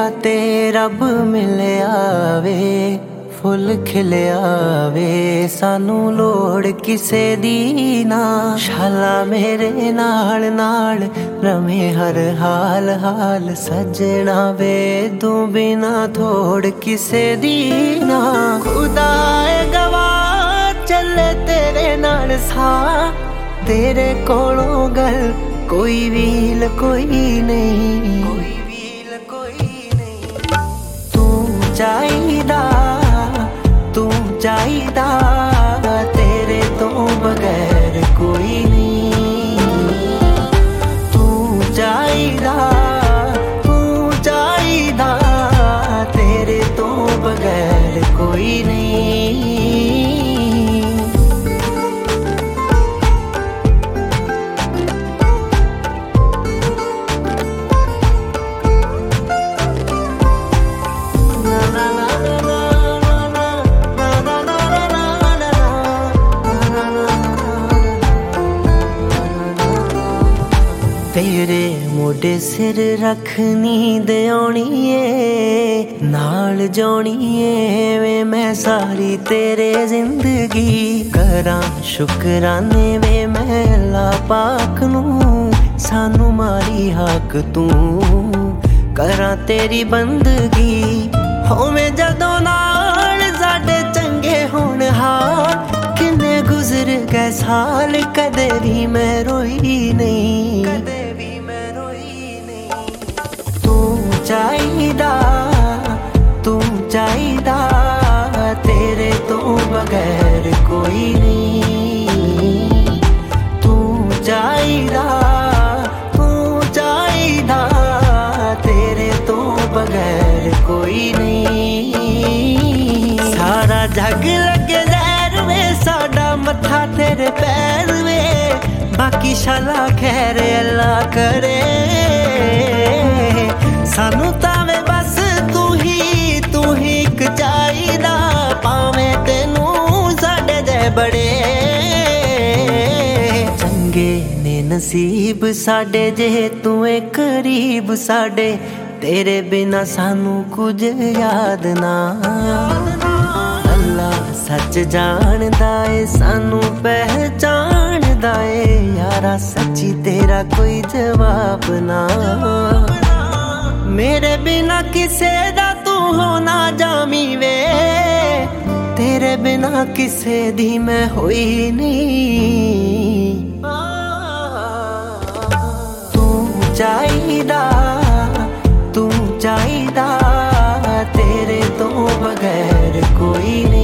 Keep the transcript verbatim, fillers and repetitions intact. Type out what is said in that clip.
ते रब मिलिया वे फुल खिलिया वे सानू लोड़ किसे दी ना शाला मेरे नाल नाल रमे हर हाल हाल सजना वे तू बिना थोड़ किसे दी ना खुदा गवाह चले तेरे नाल सा तेरे कोलों गल कोई व्हील कोई नहीं कोई व्हील कोई नहीं तू चाहिदा तू चाहिदा तेरे तो बगैर कोई नहीं तू चाहिदा तू चाहिदा तेरे तो बगैर कोई नहीं तेरे मोढे सिर रखनी दे आउणी ए नाल जानी ए वे मैं सारी तेरे जिंदगी करां शुकराने वे मैं अल्लाह पाक नू सानू मारी हक तू करां तेरी बंदगी होवे जदों नाल साडे चंगे होण हाल किन्ने गुजर गए साल कदे भी मैं रोई नहीं कदे भी मैं रोई नहीं तू चाहिदा तू चाहिदा तेरे तो बगैर कोई नहीं तू चाहिदा तू चाहिदा तेरे तो बगैर कोई नहीं सारा जग लगे जहर वे साडा मथा तेरे पैर वे बाकी शाला खैर अल्लाह करे सानू तावे बस तू ही तू ही एक चाहिदा पावे तेनू साडे दे बड़े चंगे ने नसीब साडे जे तू ए करीब साडे तेरे बिना सानू कुछ याद ना अल्लाह सच जानदा ए सानू पहचानदा ए यारा सच्ची तेरा कोई जवाब ना मेरे बिना किसे दा तू होना जामी वे तेरे बिना किसे दी मैं होई नहीं तू चाहिदा तू चाहिदा तेरे तो बगैर कोई नहीं।